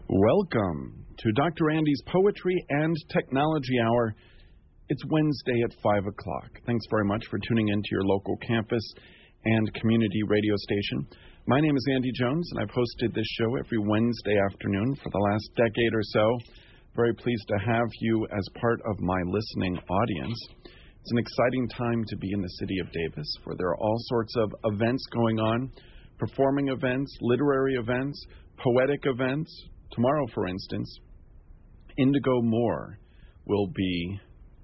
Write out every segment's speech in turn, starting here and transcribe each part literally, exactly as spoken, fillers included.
Welcome to Doctor Andy's Poetry and Technology Hour. It's Wednesday at five o'clock. Thanks very much for tuning in to your local campus and community radio station. My name is Andy Jones, and I've hosted this show every Wednesday afternoon for the last decade or so. Very pleased to have you as part of my listening audience. It's an exciting time to be in the city of Davis, where there are all sorts of events going on, performing events, literary events, poetic events. Tomorrow, for instance, Indigo Moore will be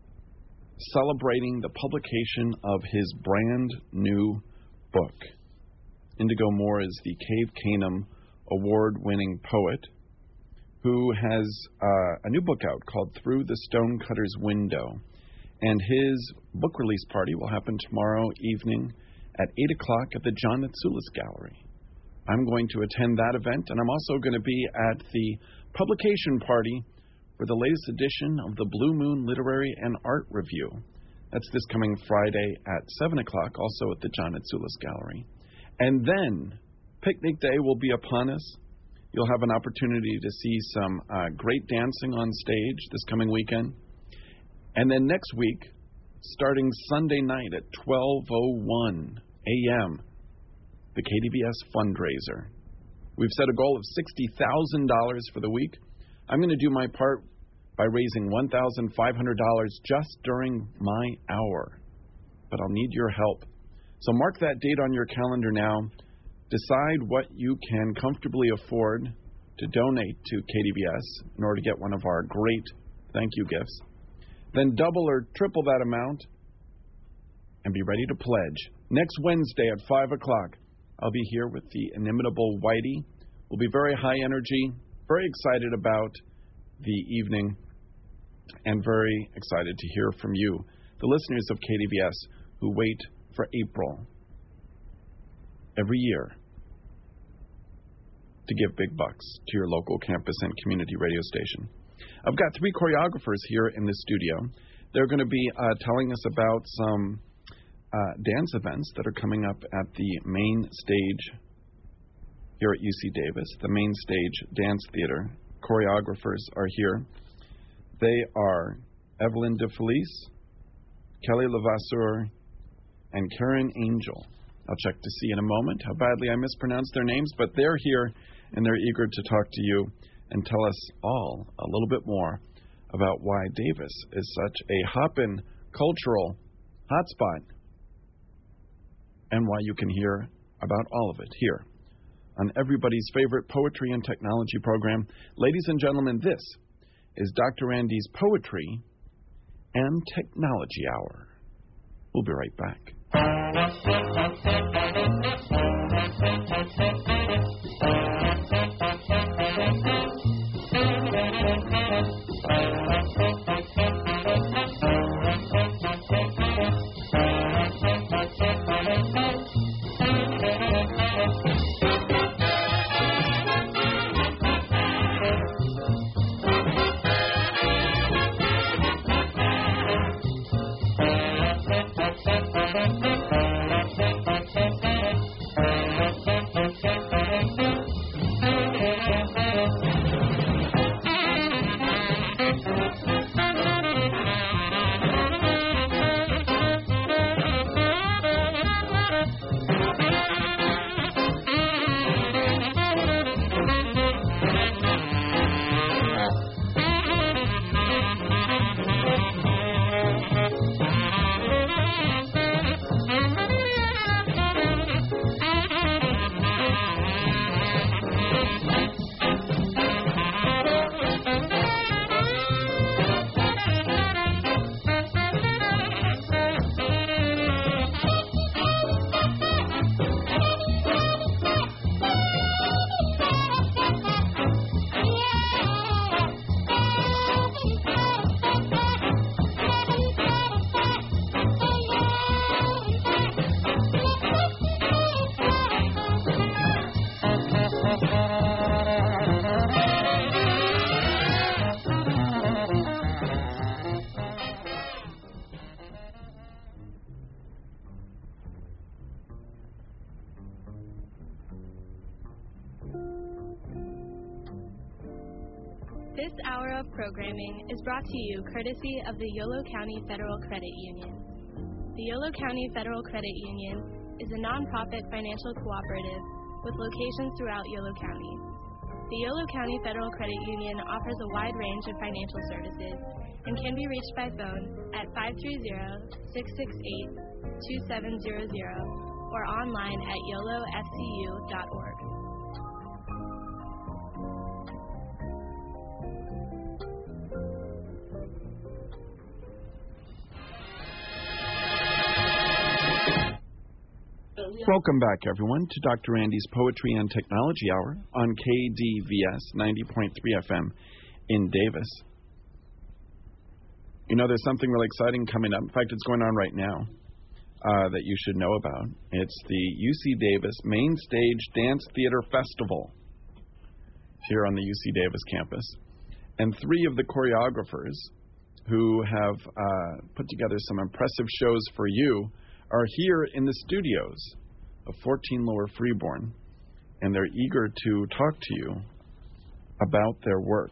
celebrating the publication of his brand new book. Indigo Moore is the Cave Canem award-winning poet who has uh, a new book out called Through the Stonecutter's Window. And his book release party will happen tomorrow evening at eight o'clock at the John Atsoulis Gallery. I'm going to attend that event, and I'm also going to be at the publication party for the latest edition of the Blue Moon Literary and Art Review. That's this coming Friday at seven o'clock, also at the John Atsoulis Gallery. And then, Picnic Day will be upon us. You'll have an opportunity to see some uh, great dancing on stage this coming weekend. And then next week, starting Sunday night at twelve oh one a.m., the K D B S fundraiser. We've set a goal of sixty thousand dollars for the week. I'm going to do my part by raising one thousand five hundred dollars just during my hour. But I'll need your help. So mark that date on your calendar now. Decide what you can comfortably afford to donate to K D B S in order to get one of our great thank you gifts. Then double or triple that amount and be ready to pledge. Next Wednesday at five o'clock. I'll be here with the inimitable Whitey. We'll be very high energy, very excited about the evening, and very excited to hear from you, the listeners of K D B S, who wait for April every year to give big bucks to your local campus and community radio station. I've got three choreographers here in the studio. They're going to be uh, telling us about some Uh, dance events that are coming up at the main stage here at U C Davis, the main stage dance theater. Choreographers are here. They are Evelyn DeFelice, Kelly Levasseur, and Karen Angel. I'll check to see in a moment how badly I mispronounced their names, but they're here and they're eager to talk to you and tell us all a little bit more about why Davis is such a hoppin' cultural hotspot, and why you can hear about all of it here on everybody's favorite poetry and technology program. Ladies and gentlemen, this is Doctor Andy's Poetry and Technology Hour. We'll be right back. This hour of programming is brought to you courtesy of the Yolo County Federal Credit Union. The Yolo County Federal Credit Union is a nonprofit financial cooperative with locations throughout Yolo County. The Yolo County Federal Credit Union offers a wide range of financial services and can be reached by phone at five three zero, six six eight, two seven zero zero or online at yolo f c u dot org. Welcome back, everyone, to Doctor Andy's Poetry and Technology Hour on K D V S ninety point three F M in Davis. You know, there's something really exciting coming up. In fact, it's going on right now uh, that you should know about. It's the U C Davis Main Stage Dance Theater Festival here on the U C Davis campus. And three of the choreographers who have uh, put together some impressive shows for you are here in the studios of fourteen Lower Freeborn, and they're eager to talk to you about their work.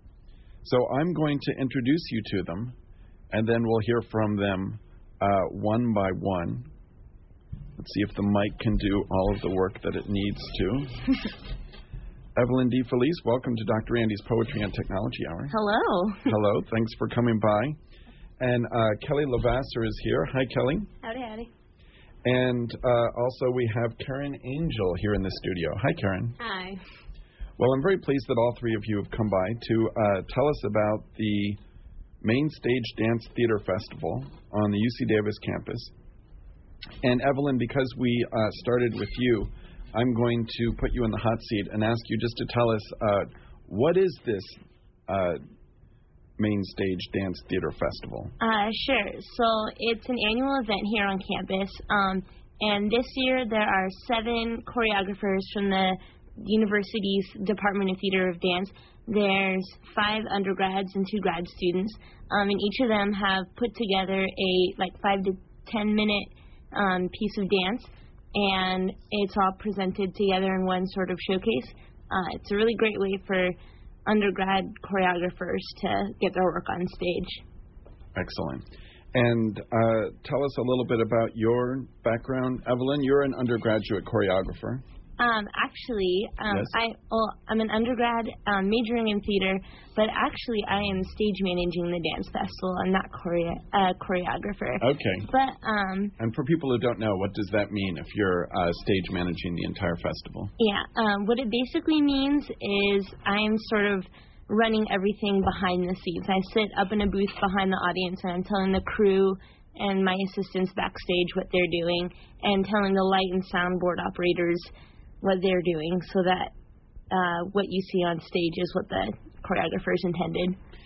So I'm going to introduce you to them, and then we'll hear from them uh, one by one. Let's see if the mic can do all of the work that it needs to. Evelyn DeFelice, welcome to Doctor Andy's Poetry and Technology Hour. Hello. Hello, thanks for coming by. And uh, Kelly Lavasser is here. Hi, Kelly. Howdy, howdy. And uh, also we have Karen Angel here in the studio. Hi, Karen. Hi. Well, I'm very pleased that all three of you have come by to uh, tell us about the Main Stage Dance Theater Festival on the U C Davis campus. And Evelyn, because we uh, started with you, I'm going to put you in the hot seat and ask you just to tell us, uh, what is this uh, Main Stage Dance Theater Festival? Uh, sure. So it's an annual event here on campus. Um, and this year there are seven choreographers from the university's Department of Theater of Dance. There's five undergrads and two grad students. Um, and each of them have put together a like five to ten minute um, piece of dance. And it's all presented together in one sort of showcase. Uh, it's a really great way for undergrad choreographers to get their work on stage. Excellent. And uh, tell us a little bit about your background. Evelyn, you're an undergraduate choreographer. Um, actually, um, yes. I, well, I'm an undergrad um, majoring in theater, but actually I am stage managing the dance festival. I'm not choreo- uh, choreographer. Okay. But um, and for people who don't know, what does that mean if you're uh, stage managing the entire festival? Yeah, um, what it basically means is I'm sort of running everything behind the scenes. I sit up in a booth behind the audience and I'm telling the crew and my assistants backstage what they're doing and telling the light and soundboard operators what they're doing, so that uh, what you see on stage is what the choreographers intended.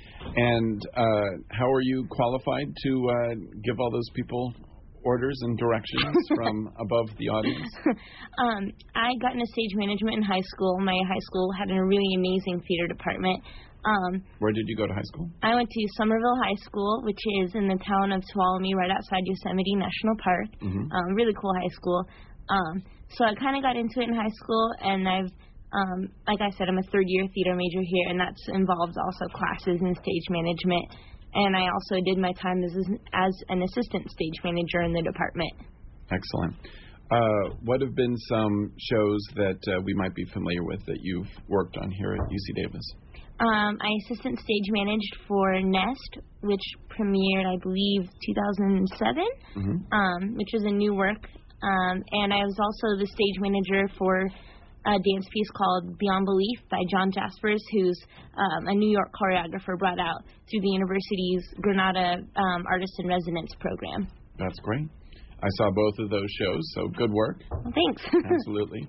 And uh, how are you qualified to uh, give all those people orders and directions from above the audience? um, I got into stage management in high school. My high school had a really amazing theater department. Um, Where did you go to high school? I went to Somerville High School, which is in the town of Tuolumne, right outside Yosemite National Park. Mm-hmm. Um, really cool high school. Um, so I kind of got into it in high school, and I've, um, like I said, I'm a third-year theater major here, and that's involves also classes in stage management. And I also did my time as as an assistant stage manager in the department. Excellent. Uh, what have been some shows that uh, we might be familiar with that you've worked on here at U C Davis? Um, I assistant stage managed for Nest, which premiered, I believe, two thousand seven, mm-hmm. um, which was a new work. Um, and I was also the stage manager for a dance piece called Beyond Belief by John Jaspers, who's um, a New York choreographer brought out through the university's Granada um, Artist in Residence program. That's great. I saw both of those shows, so good work. Well, thanks. Absolutely.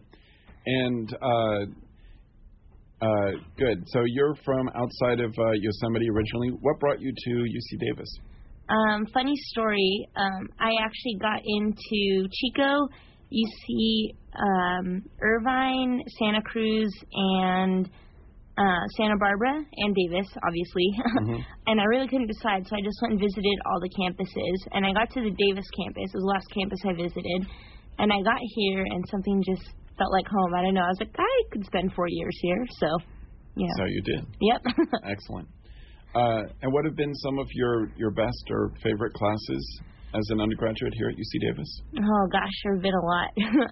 And uh, uh, good. So you're from outside of uh, Yosemite originally. What brought you to U C Davis? Um, funny story. Um, I actually got into Chico, U C um, Irvine, Santa Cruz, and uh, Santa Barbara, and Davis, obviously. Mm-hmm. And I really couldn't decide, so I just went and visited all the campuses. And I got to the Davis campus. It was the last campus I visited. And I got here, and something just felt like home. I don't know. I was like, I could spend four years here, so. Yeah. So you did. Yep. Excellent. Uh, and what have been some of your, your best or favorite classes as an undergraduate here at U C Davis? Oh, gosh, there have been a lot.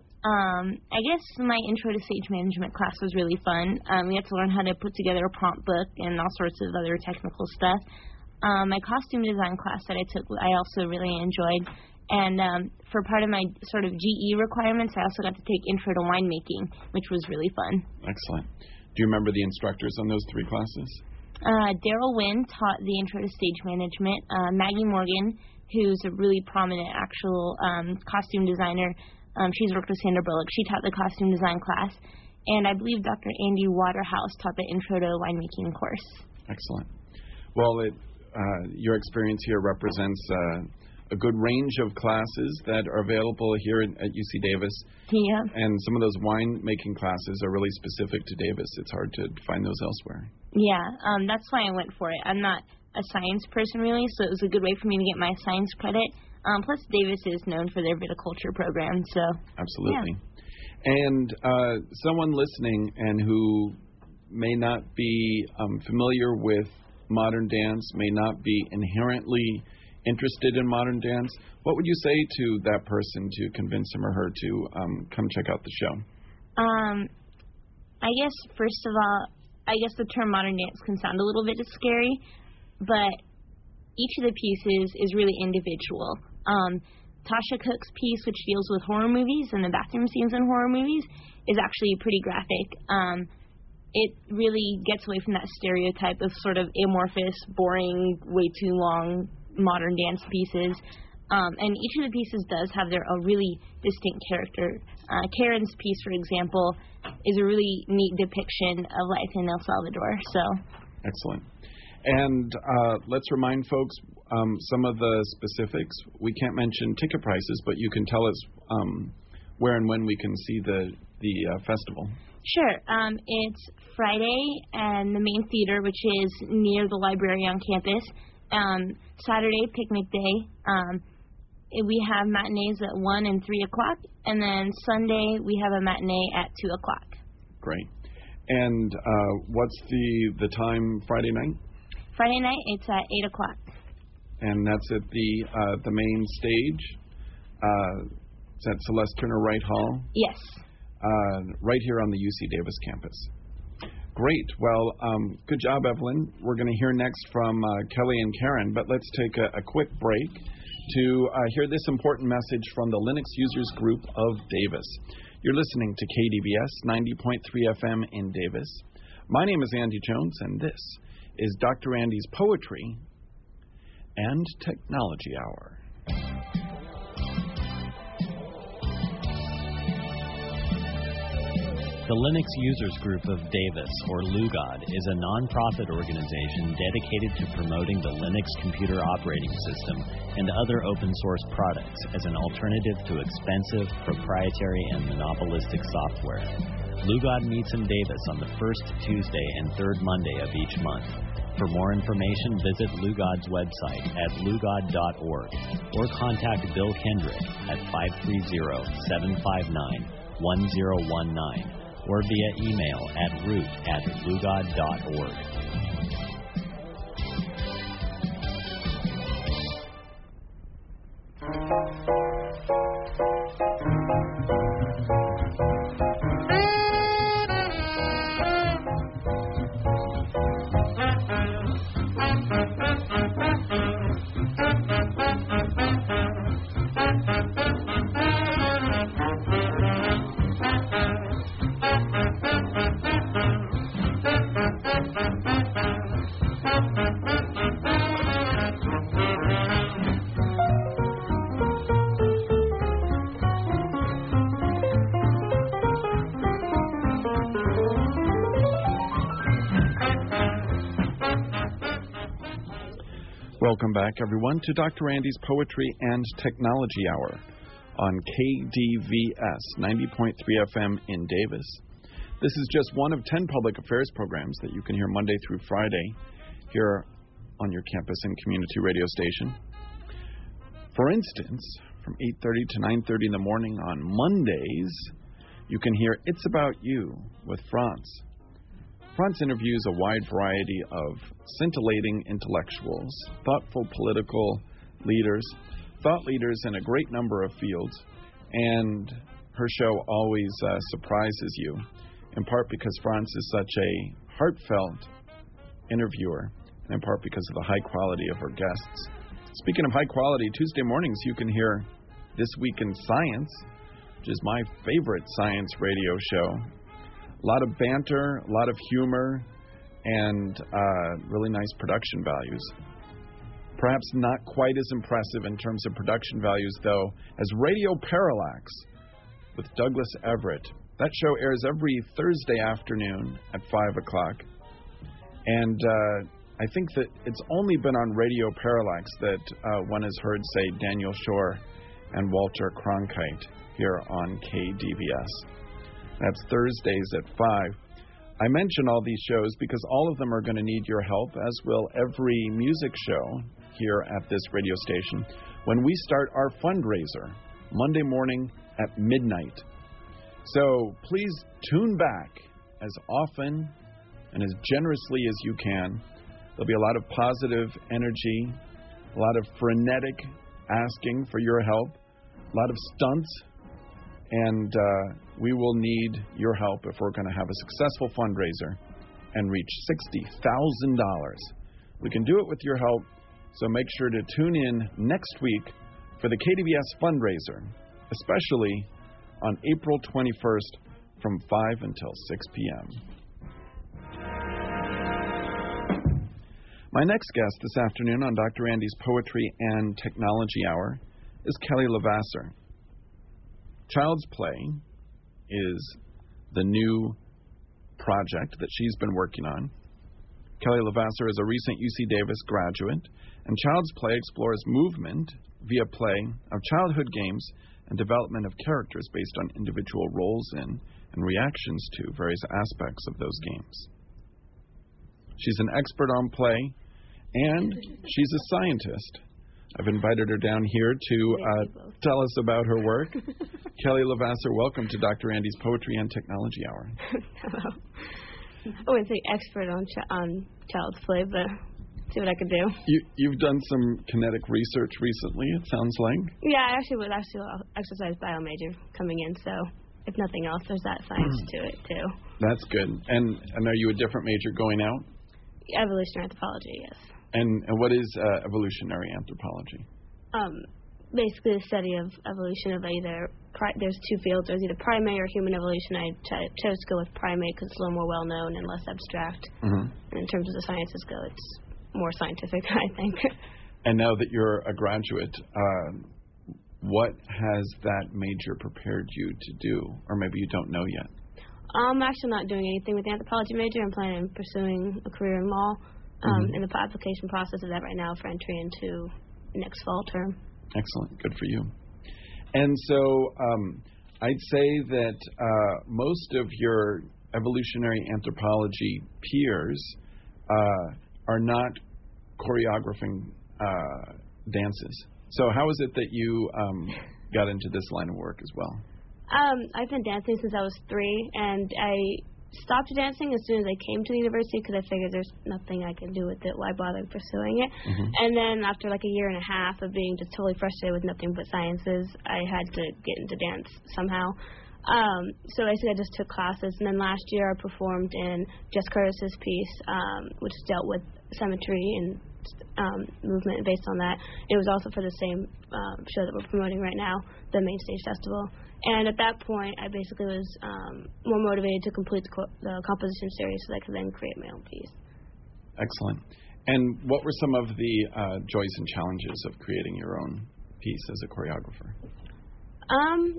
um, I guess my intro to stage management class was really fun. Um, we had to learn how to put together a prompt book and all sorts of other technical stuff. Um, my costume design class that I took, I also really enjoyed. And um, for part of my sort of G E requirements, I also got to take intro to winemaking, which was really fun. Excellent. Do you remember the instructors on those three classes? Uh, Daryl Wynn taught the intro to stage management. Uh, Maggie Morgan, who's a really prominent actual um, costume designer, um, she's worked with Sandra Bullock. She taught the costume design class. And I believe Doctor Andy Waterhouse taught the intro to winemaking course. Excellent. Well, it, uh, your experience here represents uh, a good range of classes that are available here in, at U C Davis. Yeah. And some of those wine-making classes are really specific to Davis. It's hard to find those elsewhere. Yeah, um, that's why I went for it. I'm not a science person, really, so it was a good way for me to get my science credit. Um, plus, Davis is known for their viticulture program, so... Absolutely. Yeah. And uh, someone listening and who may not be um, familiar with modern dance, may not be inherently interested in modern dance, what would you say to that person to convince him or her to um, come check out the show? Um, I guess, first of all, I guess the term modern dance can sound a little bit scary, but each of the pieces is really individual. Um, Tasha Cook's piece, which deals with horror movies and the bathroom scenes in horror movies, is actually pretty graphic. Um, it really gets away from that stereotype of sort of amorphous, boring, way too long modern dance pieces. Um, and each of the pieces does have their a really distinct character. Uh, Karen's piece, for example, is a really neat depiction of life in El Salvador. So, excellent. And uh, let's remind folks um, some of the specifics. We can't mention ticket prices, but you can tell us um, where and when we can see the the uh, festival. Sure. Um, it's Friday and the main theater, which is near the library on campus. Um, Saturday, picnic day. Um, we have matinees at one and three o'clock, and then Sunday we have a matinee at two o'clock. Great. And uh, what's the the time Friday night? Friday night, it's at eight o'clock. And that's at the uh, the main stage. Uh, it's at Celeste Turner Wright Hall. Yes. Uh, right here on the U C Davis campus. Great. Well, um, good job, Evelyn. We're going to hear next from uh, Kelly and Karen, but let's take a, a quick break to uh, hear this important message from the Linux Users Group of Davis. You're listening to K D V S ninety point three F M in Davis. My name is Andy Jones, and this is Doctor Andy's Poetry and Technology Hour. The Linux Users Group of Davis, or LUGOD, is a nonprofit organization dedicated to promoting the Linux computer operating system and other open source products as an alternative to expensive, proprietary, and monopolistic software. LUGOD meets in Davis on the first Tuesday and third Monday of each month. For more information, visit LUGOD's website at lugod dot org or contact Bill Kendrick at five three zero, seven five nine, one zero one nine. or via email at root at lugod dot org. Welcome back, everyone, to Doctor Andy's Poetry and Technology Hour on K D V S ninety point three F M in Davis. This is just one of ten public affairs programs that you can hear Monday through Friday here on your campus and community radio station. For instance, from eight thirty to nine thirty in the morning on Mondays, you can hear It's About You with France. France interviews a wide variety of scintillating intellectuals, thoughtful political leaders, thought leaders in a great number of fields, and her show always uh, surprises you, in part because France is such a heartfelt interviewer, and in part because of the high quality of her guests. Speaking of high quality, Tuesday mornings you can hear This Week in Science, which is my favorite science radio show. A lot of banter, a lot of humor, and uh, really nice production values. Perhaps not quite as impressive in terms of production values, though, as Radio Parallax with Douglas Everett. That show airs every Thursday afternoon at five o'clock. And uh, I think that it's only been on Radio Parallax that uh, one has heard, say, Daniel Shore and Walter Cronkite here on K D V S. That's Thursdays at five. I mention all these shows because all of them are going to need your help, as will every music show here at this radio station, when we start our fundraiser Monday morning at midnight. So please tune back as often and as generously as you can. There'll be a lot of positive energy, a lot of frenetic asking for your help, a lot of stunts, and uh, we will need your help if we're going to have a successful fundraiser and reach sixty thousand dollars. We can do it with your help, so make sure to tune in next week for the K D V S fundraiser, especially on April twenty-first from five until six p.m. My next guest this afternoon on Doctor Andy's Poetry and Technology Hour is Kelly Levasseur. Child's Play is the new project that she's been working on. Kelly Levasseur is a recent U C Davis graduate, and Child's Play explores movement via play of childhood games and development of characters based on individual roles in and reactions to various aspects of those games. She's an expert on play, and she's a scientist. I've invited her down here to uh, tell us about her work. Kelly Levasseur, welcome to Doctor Andy's Poetry and Technology Hour. Hello. I wouldn't say expert on ch- on Child's Play, but see what I could do. You, you've done some kinetic research recently, it sounds like. Yeah, I actually was actually an exercise bio major coming in, so if nothing else, there's that science to it, too. That's good. And, and are you a different major going out? Evolutionary anthropology, yes. And, and what is uh, evolutionary anthropology? Um, basically the study of evolution of either, pri- there's two fields, there's either primate or human evolution. I ch- chose to go with primate because it's a little more well-known and less abstract. Mm-hmm. And in terms of the sciences go, it's more scientific, I think. And now that you're a graduate, uh, what has that major prepared you to do? Or maybe you don't know yet. I'm actually not doing anything with the anthropology major. I'm planning on pursuing a career in law. Um, mm-hmm. In the application process of that right now for entry into next fall term. Excellent. Good for you. And so um, I'd say that uh, most of your evolutionary anthropology peers uh, are not choreographing uh, dances. So how is it that you um, got into this line of work as well? Um, I've been dancing since I was three, and I stopped dancing as soon as I came to the university because I figured there's nothing I can do with it. Why bother pursuing it? Mm-hmm. And then after like a year and a half of being just totally frustrated with nothing but sciences, I had to get into dance somehow. Um, so basically I just took classes, and then last year I performed in Jess Curtis's piece, um, which dealt with symmetry and um, movement based on that. It was also for the same um, show that we're promoting right now, the Main Stage Festival. And at that point, I basically was um, more motivated to complete the, co- the composition series so that I could then create my own piece. Excellent. And what were some of the uh, joys and challenges of creating your own piece as a choreographer? Um,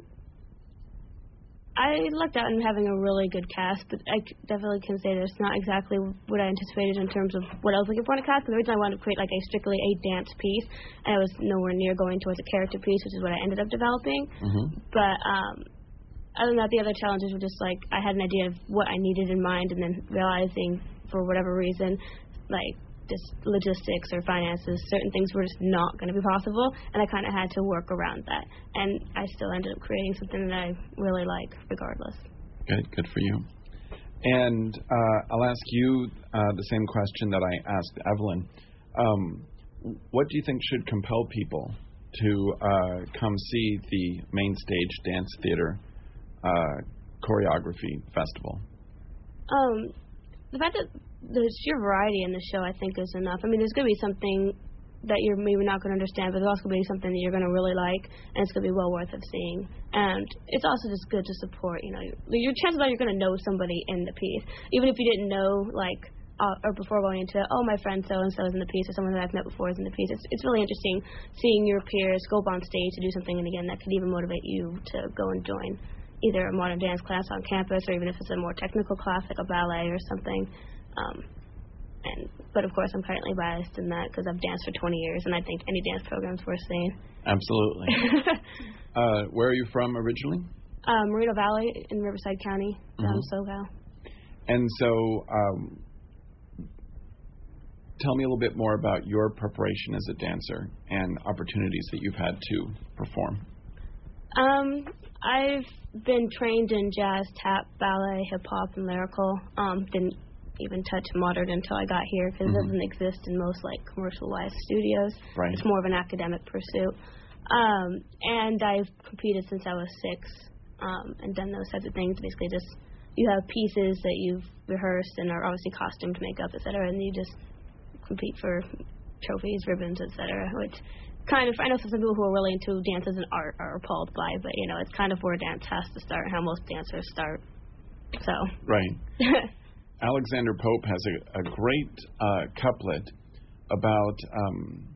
I lucked out in having a really good cast, but I definitely can say that's not exactly what I anticipated in terms of what I was looking for in a cast. Because originally I wanted to create like a strictly a dance piece, and I was nowhere near going towards a character piece, which is what I ended up developing. Mm-hmm. But um, other than that, the other challenges were just like I had an idea of what I needed in mind, and then realizing for whatever reason, like just logistics or finances, certain things were just not going to be possible, and I kind of had to work around that. And I still ended up creating something that I really like, regardless. Good, good for you. And uh, I'll ask you uh, the same question that I asked Evelyn. Um, what do you think should compel people to uh, come see the Main Stage Dance Theater uh, Choreography Festival? Um, the fact that the sheer variety in the show, I think, is enough. I mean, there's going to be something that you're maybe not going to understand, but there's also going to be something that you're going to really like, and it's going to be well worth of seeing. And it's also just good to support, you know, your chances are you're going to know somebody in the piece. Even if you didn't know, like, uh, or before going into it, oh, my friend so-and-so is in the piece, or someone that I've met before is in the piece. It's, it's really interesting seeing your peers go up on stage to do something, and again, that could even motivate you to go and join either a modern dance class on campus, or even if it's a more technical class like a ballet or something. Um, And, but of course, I'm currently biased in that because I've danced for twenty years, and I think any dance program's worth seeing. Absolutely. uh, where are you from originally? Uh, Moreno Valley in Riverside County, down mm-hmm. SoCal. And so, um, tell me a little bit more about your preparation as a dancer and opportunities that you've had to perform. Um, I've been trained in jazz, tap, ballet, hip hop, and lyrical. Um, didn't even touch modern until I got here because mm-hmm. it doesn't exist in most like commercialized studios. Right. It's more of an academic pursuit. Um, and I've competed since I was six um, and done those types of things. Basically, just you have pieces that you've rehearsed and are obviously costumed, makeup, et cetera, and you just compete for trophies, ribbons, et cetera. Which kind of, I know some people who are really into dance as an art are appalled by, but you know, it's kind of where dance has to start, how most dancers start. So. Right. Alexander Pope has a, a great uh, couplet about um,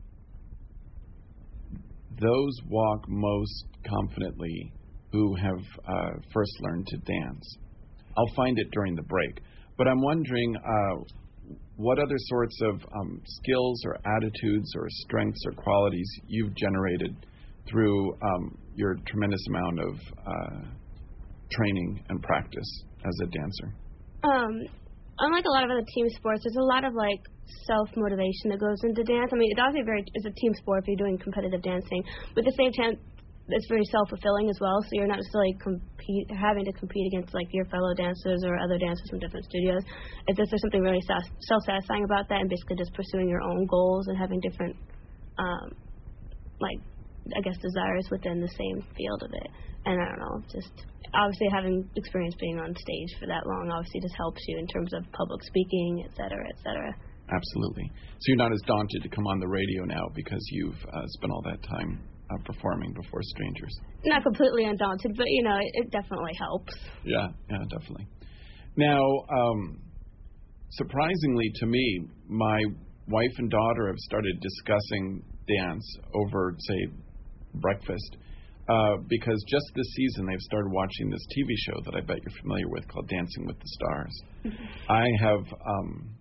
those walk most confidently who have uh, first learned to dance. I'll find it during the break. But I'm wondering uh, what other sorts of um, skills or attitudes or strengths or qualities you've generated through um, your tremendous amount of uh, training and practice as a dancer. Um. Unlike a lot of other team sports, there's a lot of like self-motivation that goes into dance. I mean, it obviously very it's a team sport if you're doing competitive dancing, but at the same time, it's very self-fulfilling as well. So you're not necessarily compete having to compete against like your fellow dancers or other dancers from different studios. It's just there's something really self-satisfying about that, and basically just pursuing your own goals and having different, um, like I guess desires within the same field of it. And I don't know, just obviously having experience being on stage for that long obviously just helps you in terms of public speaking, et cetera, et cetera. Absolutely. So you're not as daunted to come on the radio now because you've uh, spent all that time uh, performing before strangers. Not completely undaunted, but, you know, it, it definitely helps. Yeah, yeah, definitely. Now, um, surprisingly to me, my wife and daughter have started discussing dance over, say, breakfast. Uh, because just this season they've started watching this T V show that I bet you're familiar with called Dancing with the Stars. Mm-hmm. I have, um,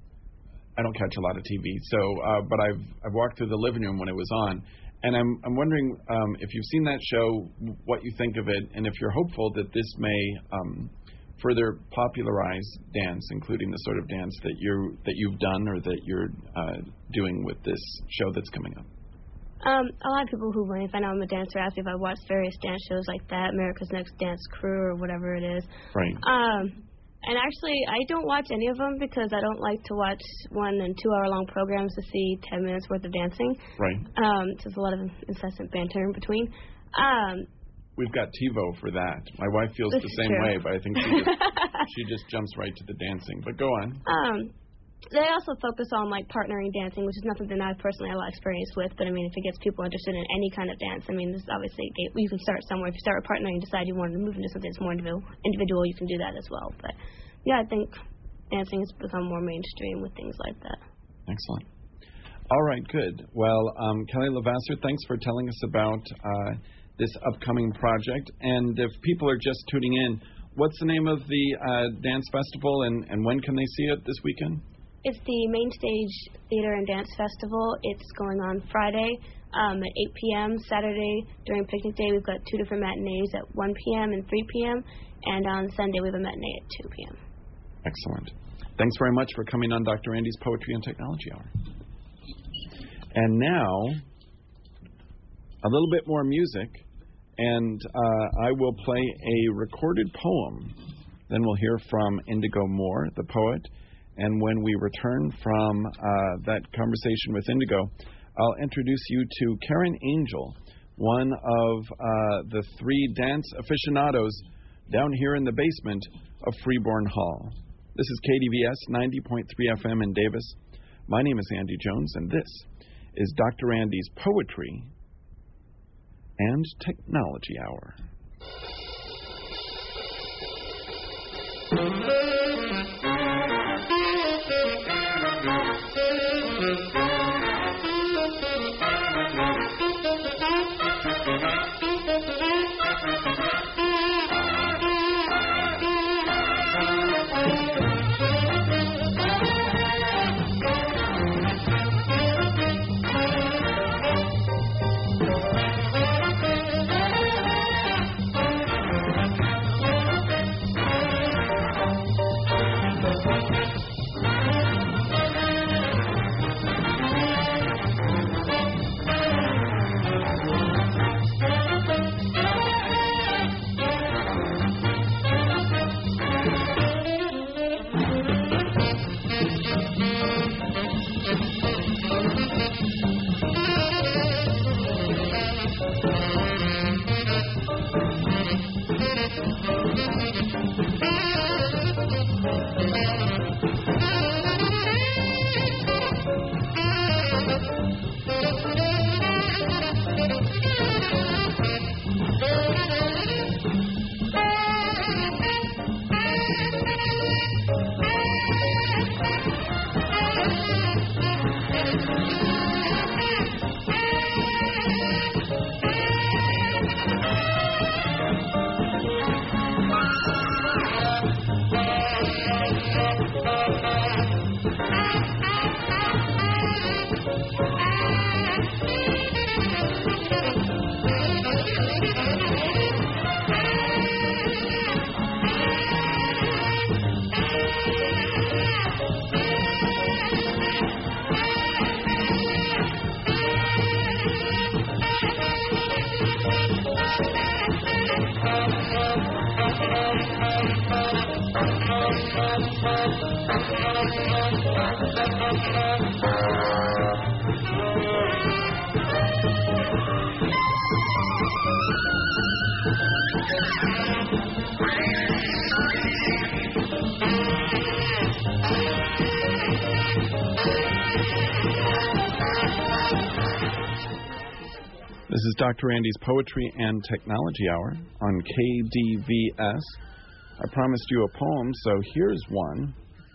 I don't catch a lot of T V, so uh, but I've I've walked through the living room when it was on, and I'm I'm wondering um, if you've seen that show, what you think of it, and if you're hopeful that this may um, further popularize dance, including the sort of dance that you that you've done or that you're uh, doing with this show that's coming up. Um, a lot of people who, when they find out I'm a dancer, ask me if I've watched various dance shows like that, America's Next Dance Crew or whatever it is. Right. Um, and actually, I don't watch any of them because I don't like to watch one and two hour long programs to see ten minutes worth of dancing. Right. Um, so there's a lot of incessant banter in between. Um, We've got TiVo for that. My wife feels the same true. way, but I think she just, she just jumps right to the dancing. But go on. Um. They also focus on, like, partnering dancing, which is nothing that I personally have a lot of experience with. But, I mean, if it gets people interested in any kind of dance, I mean, this is obviously a gate. You can start somewhere. If you start with partnering and decide you want to move into something that's more individual, individual, you can do that as well. But, yeah, I think dancing has become more mainstream with things like that. Excellent. All right, good. Well, um, Kelly Levasseur, thanks for telling us about uh, this upcoming project. And if people are just tuning in, what's the name of the uh, dance festival, and, and when can they see it this weekend? It's the Main Stage Theater and Dance Festival. It's going on Friday um, at eight p.m., Saturday during picnic day. We've got two different matinees at one p.m. and three p.m., and on Sunday we have a matinee at two p.m. Excellent. Thanks very much for coming on Doctor Andy's Poetry and Technology Hour. And now, a little bit more music, and uh, I will play a recorded poem Then we'll hear from Indigo Moore, the poet. And when we return from uh, that conversation with Indigo, I'll introduce you to Karen Angel, one of uh, the three dance aficionados down here in the basement of Freeborn Hall. This is K D V S ninety point three F M in Davis. My name is Andy Jones, and this is Doctor Andy's Poetry and Technology Hour. This is Doctor Andy's Poetry and Technology Hour on K D V S. I promised you a poem, so here's one.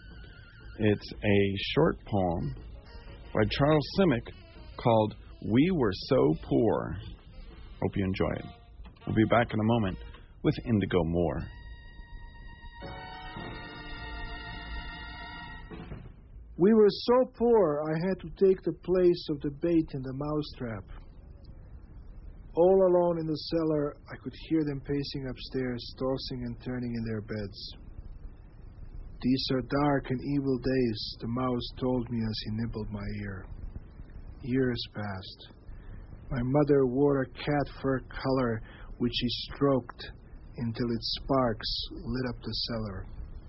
It's a short poem by Charles Simic called We Were So Poor. Hope you enjoy it. We'll be back in a moment with Indigo Moore. We were so poor I had to take the place of the bait in the mousetrap. All alone in the cellar, I could hear them pacing upstairs, tossing and turning in their beds. These are dark and evil days, the mouse told me as he nibbled my ear. Years passed. My mother wore a cat fur collar, which she stroked until its sparks lit up the cellar.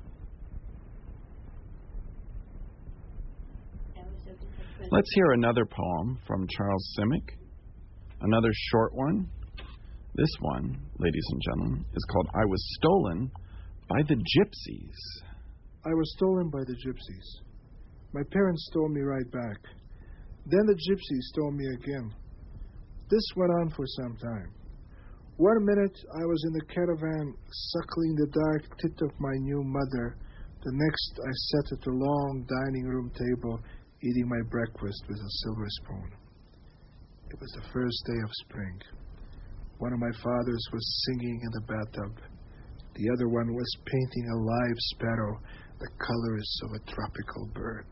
Let's hear another poem from Charles Simic. Another short one. This one, ladies and gentlemen, is called I Was Stolen by the Gypsies. I was stolen by the gypsies. My parents stole me right back. Then the gypsies stole me again. This went on for some time. One minute I was in the caravan suckling the dark tit of my new mother. The next I sat at the long dining room table eating my breakfast with a silver spoon. It was the first day of spring. One of my fathers was singing in the bathtub. The other one was painting a live sparrow, the colors of a tropical bird.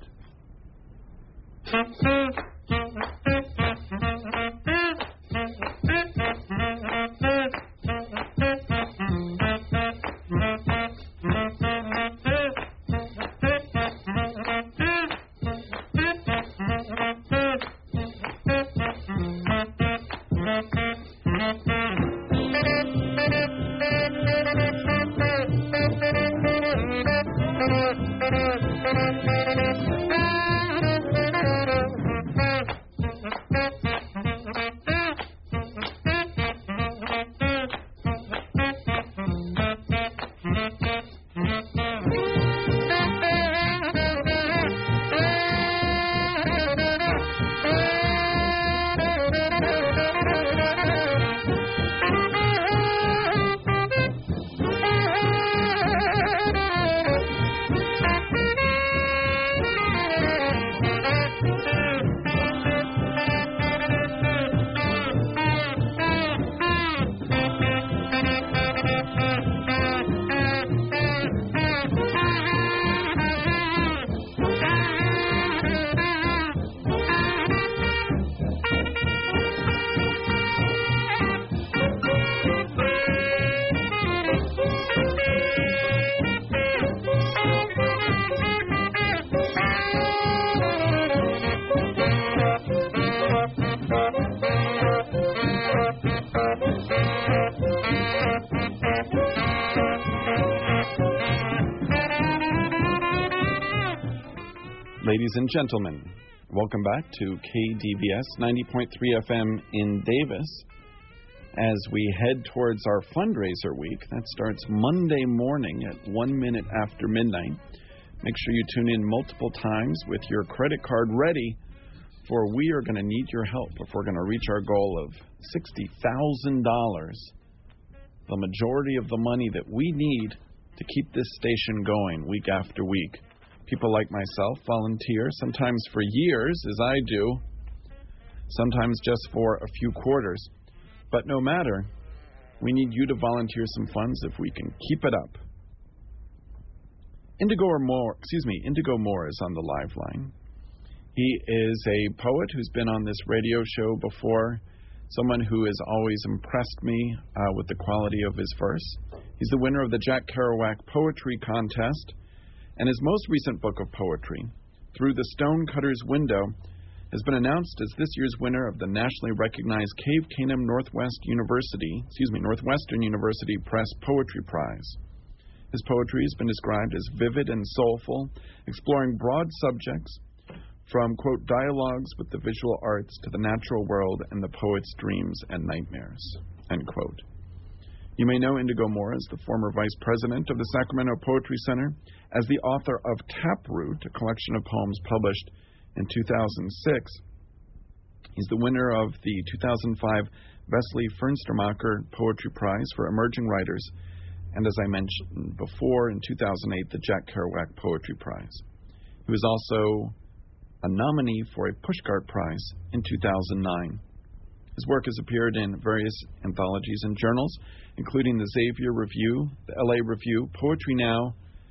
Ladies and gentlemen, welcome back to K D V S ninety point three F M in Davis. As we head towards our fundraiser week, that starts Monday morning at one minute after midnight. Make sure you tune in multiple times with your credit card ready, for we are going to need your help if we're going to reach our goal of sixty thousand dollars, the majority of the money that we need to keep this station going week after week. People like myself volunteer, sometimes for years, as I do, sometimes just for a few quarters. But no matter, we need you to volunteer some funds if we can keep it up. Indigo or Moore, excuse me, Indigo Moore is on the live line. He is a poet who's been on this radio show before, someone who has always impressed me uh, with the quality of his verse. He's the winner of the Jack Kerouac Poetry Contest, and his most recent book of poetry, Through the Stonecutter's Window, has been announced as this year's winner of the nationally recognized Cave Canem Northwest University, excuse me, Northwestern University Press Poetry Prize. His poetry has been described as vivid and soulful, exploring broad subjects from, quote, dialogues with the visual arts to the natural world and the poet's dreams and nightmares, end quote. You may know Indigo Moore as the former vice president of the Sacramento Poetry Center, as the author of Taproot, a collection of poems published in two thousand six. He's the winner of the two thousand five Wesley Fernstermacher Poetry Prize for Emerging Writers, and as I mentioned before, in two thousand eight, the Jack Kerouac Poetry Prize. He was also a nominee for a Pushcart Prize in two thousand nine. His work has appeared in various anthologies and journals, including the Xavier Review, the L A Review, Poetry Now,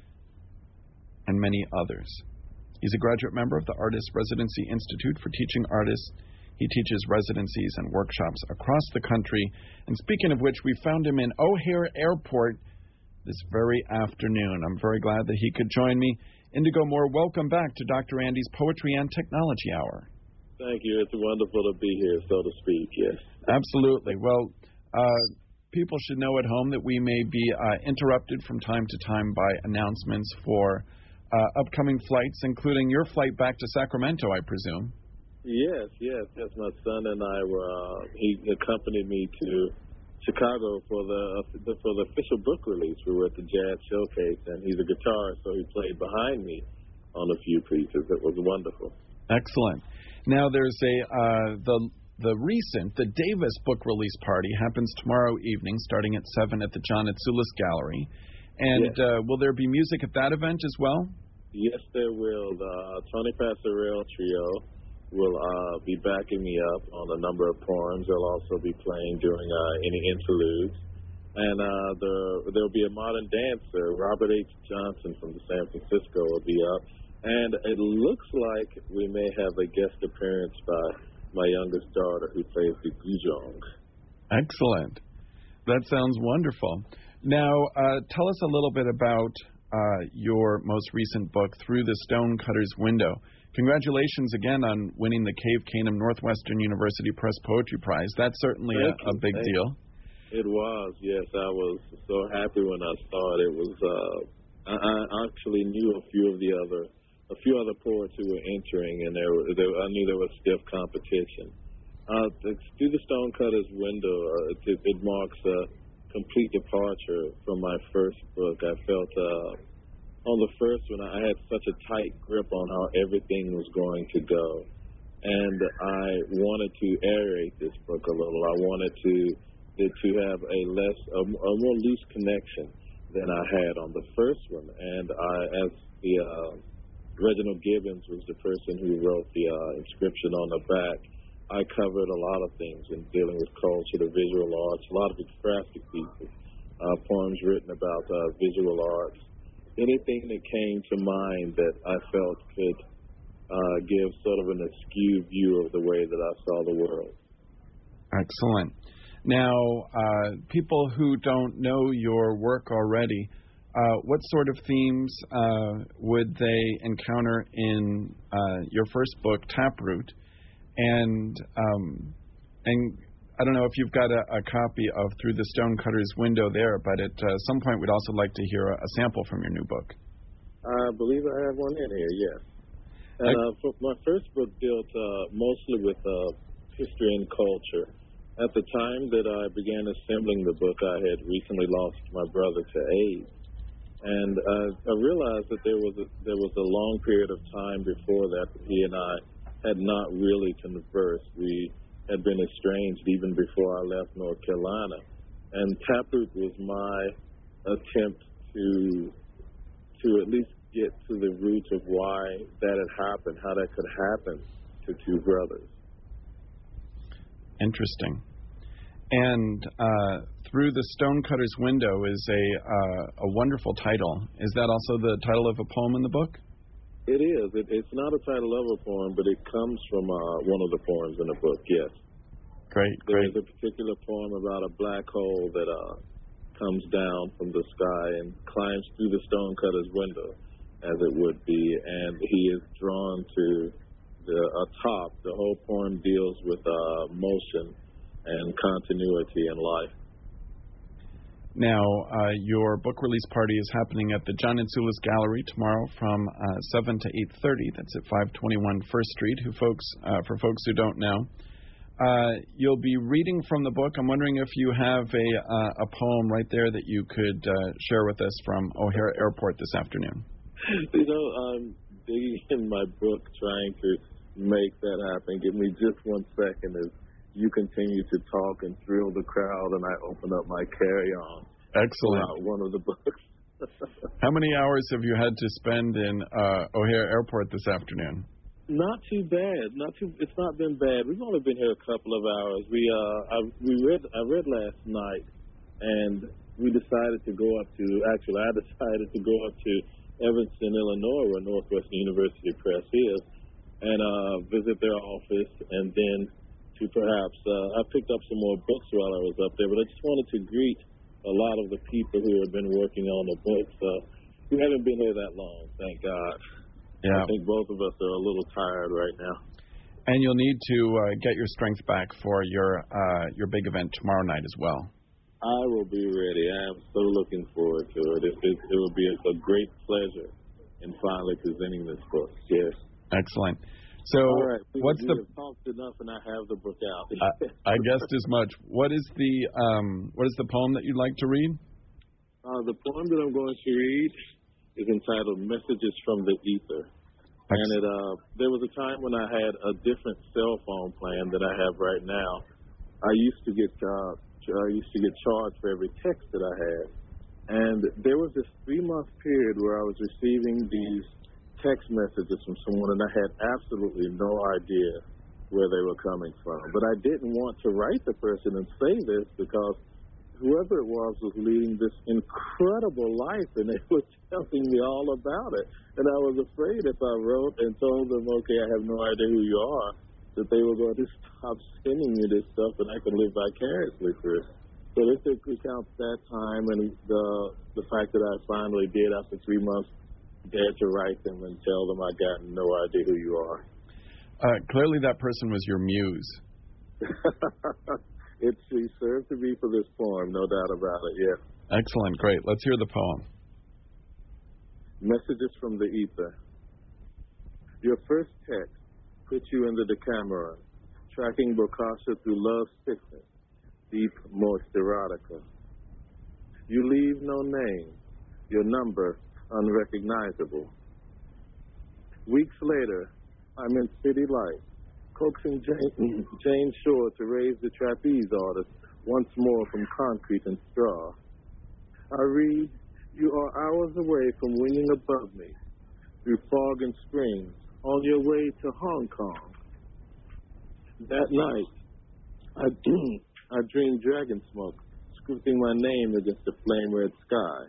and many others. He's a graduate member of the Artist Residency Institute for Teaching Artists. He teaches residencies and workshops across the country. And speaking of which, we found him in O'Hare Airport this very afternoon. I'm very glad that he could join me. Indigo Moore, welcome back to Doctor Andy's Poetry and Technology Hour. Thank you. It's wonderful to be here, so to speak, yes. Absolutely. Well, uh, people should know at home that we may be uh, interrupted from time to time by announcements for uh, upcoming flights, including your flight back to Sacramento, I presume. Yes, yes, yes. My son and I were, uh, he accompanied me to Chicago for the, the for the official book release. We were at the Jazz Showcase, and he's a guitarist, so he played behind me on a few pieces. It was wonderful. Excellent. Now, there's a uh, the the recent the Davis book release party happens tomorrow evening, starting at seven at the John Atsoulis Gallery. And yes. uh, will there be music at that event as well? Yes, there will. The Tony Passarell Trio will uh, be backing me up on a number of poems. They'll also be playing during uh, any interludes. And uh, the, there'll be a modern dancer, Robert H. Johnson from San Francisco will be up. And it looks like we may have a guest appearance by my youngest daughter, who plays the guzheng. Excellent. That sounds wonderful. Now, uh, tell us a little bit about uh, your most recent book, Through the Stonecutter's Window. Congratulations again on winning the Cave Canem Northwestern University Press Poetry Prize. That's certainly a, a big Thank deal. It was, yes. I was so happy when I saw it. It was uh, I, I actually knew a few of the other, a few other poets who were entering, and there, were, there I knew there was stiff competition. Uh, through the Stonecutter's window, uh, it, it marks a complete departure from my first book. I felt uh, on the first one, I had such a tight grip on how everything was going to go, and I wanted to aerate this book a little. I wanted to to have a less, a, a more loose connection than I had on the first one. And I, as the uh, Reginald Gibbons was the person who wrote the uh, inscription on the back, I covered a lot of things in dealing with culture, the visual arts, a lot of ekphrastic pieces, uh, poems written about uh, visual arts, anything that came to mind that I felt could uh, give sort of an askew view of the way that I saw the world. Excellent. Now, uh, people who don't know your work already, uh, what sort of themes uh, would they encounter in uh, your first book, Taproot? And um, and I don't know if you've got a, a copy of Through the Stonecutter's Window there, but at uh, some point we'd also like to hear a, a sample from your new book. I believe I have one in here, yes. And uh, for my first book dealt uh, mostly with uh, history and culture. At the time that I began assembling the book, I had recently lost my brother to AIDS. And uh, I realized that there was a, there was a long period of time before that that he and I had not really conversed. We had been estranged even before I left North Carolina. And Taproot was my attempt to to at least get to the root of why that had happened, how that could happen to two brothers. Interesting. And uh, Through the Stonecutter's Window is a uh, a wonderful title. Is that also the title of a poem in the book? It is. It, it's not a title of a poem, but it comes from uh, one of the poems in the book, yes. Great, great. There's a particular poem about a black hole that uh, comes down from the sky and climbs through the Stonecutter's window, as it would be, and he is drawn to the uh, top. The whole poem deals with uh, motion and continuity in life. Now, uh, your book release party is happening at the John Insoulis Gallery tomorrow from uh, seven to eight thirty. That's at five twenty-one First Street. Who folks, uh, for folks who don't know, uh, you'll be reading from the book. I'm wondering if you have a uh, a poem right there that you could uh, share with us from O'Hare Airport this afternoon. You know, I'm digging in my book, trying to make that happen. Give me just one second as you continue to talk and thrill the crowd, and I open up my carry-on. Excellent. One of the books. How many hours have you had to spend in uh, O'Hare Airport this afternoon? Not too bad. Not too. It's not been bad. We've only been here a couple of hours. We uh, I, we read. I read last night, and we decided to go up to. Actually, I decided to go up to Evanston, Illinois, where Northwestern University Press is, and uh, visit their office, and then to perhaps, uh, I picked up some more books while I was up there, but I just wanted to greet a lot of the people who have been working on the books. Uh, we haven't been here that long, thank God. Yeah. I think both of us are a little tired right now. And you'll need to uh, get your strength back for your uh, your big event tomorrow night as well. I will be ready. I am so looking forward to it. It, it, it will be a, a great pleasure in finally presenting this book. Yes. Excellent. So, all right. we, what's we the? Have talked enough, and I have the book out. I, I guessed as much. What is the um? What is the poem that you'd like to read? Uh, the poem that I'm going to read is entitled "Messages from the Ether," Excellent. and it uh, there was a time when I had a different cell phone plan than I have right now. I used to get uh, I used to get charged for every text that I had, and there was this three month period where I was receiving these text messages from someone, and I had absolutely no idea where they were coming from. But I didn't want to write the person and say this because whoever it was was leading this incredible life, and they were telling me all about it. And I was afraid if I wrote and told them, okay, I have no idea who you are, that they were going to stop sending me this stuff and I could live vicariously through it. So this recounts that time and the the fact that I finally did after three months dare to write them and tell them I got no idea who you are. Uh, clearly that person was your muse. It she served to be for this poem, no doubt about it, yes. Excellent, great. Let's hear the poem. Messages from the ether. Your first text puts you in the Decameron, tracking Bokasha through love's sickness, deep moist erotica. You leave no name, your number unrecognizable. Weeks later, I'm in City Lights, coaxing Jane, Jane Shore to raise the trapeze artist once more from concrete and straw. I read, you are hours away from winging above me, through fog and springs, on your way to Hong Kong. That night, I, I dreamed dragon smoke, scripting my name against the flame-red sky.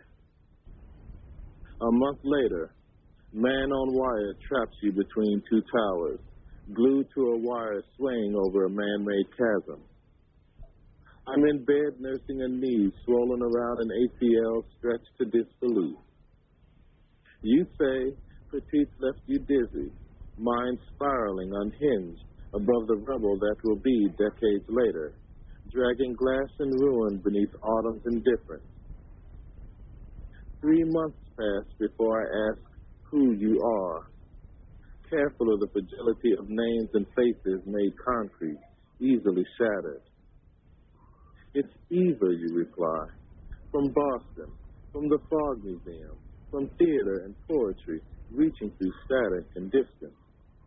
A month later, man on wire traps you between two towers, glued to a wire swaying over a man-made chasm. I'm in bed nursing a knee swollen around an A C L stretched to disbelief. You say Petite left you dizzy, mind spiraling unhinged above the rubble that will be decades later, dragging glass and ruin beneath autumn's indifference. Three months pass before I ask who you are, careful of the fragility of names and faces made concrete, easily shattered. It's Eva, you reply, from Boston, from the Fog Museum, from theater and poetry, reaching through static and distance.